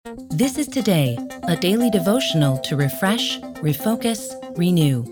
This is Today, a daily devotional to refresh, refocus, renew.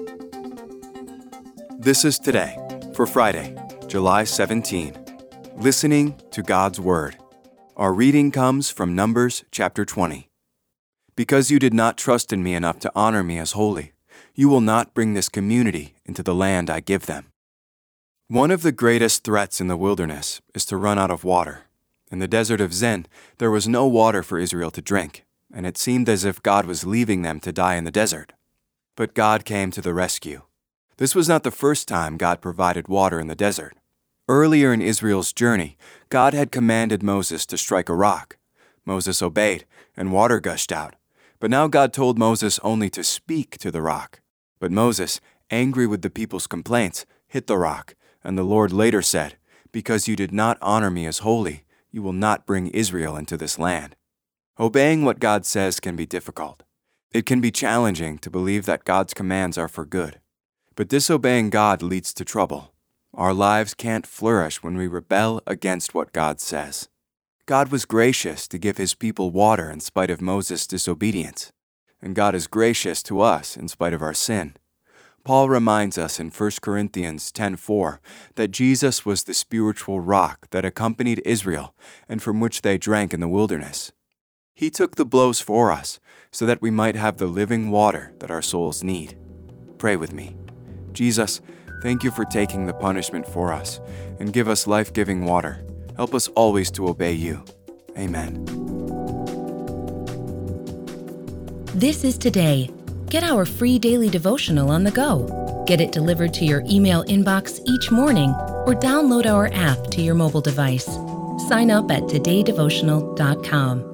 This is Today for Friday, July 17. Listening to God's Word. Our reading comes from Numbers chapter 20. Because you did not trust in me enough to honor me as holy, you will not bring this community into the land I give them. One of the greatest threats in the wilderness is to run out of water. In the desert of Zin, there was no water for Israel to drink, and it seemed as if God was leaving them to die in the desert. But God came to the rescue. This was not the first time God provided water in the desert. Earlier in Israel's journey, God had commanded Moses to strike a rock. Moses obeyed, and water gushed out. But now God told Moses only to speak to the rock. But Moses, angry with the people's complaints, hit the rock, and the Lord later said, "Because you did not honor me as holy, you will not bring Israel into this land." Obeying what God says can be difficult. It can be challenging to believe that God's commands are for good. But disobeying God leads to trouble. Our lives can't flourish when we rebel against what God says. God was gracious to give his people water in spite of Moses' disobedience. And God is gracious to us in spite of our sin. Paul reminds us in 1 Corinthians 10:4 that Jesus was the spiritual rock that accompanied Israel and from which they drank in the wilderness. He took the blows for us so that we might have the living water that our souls need. Pray with me. Jesus, thank you for taking the punishment for us and give us life-giving water. Help us always to obey you. Amen. This is Today. Get our free daily devotional on the go. Get it delivered to your email inbox each morning or download our app to your mobile device. Sign up at todaydevotional.com.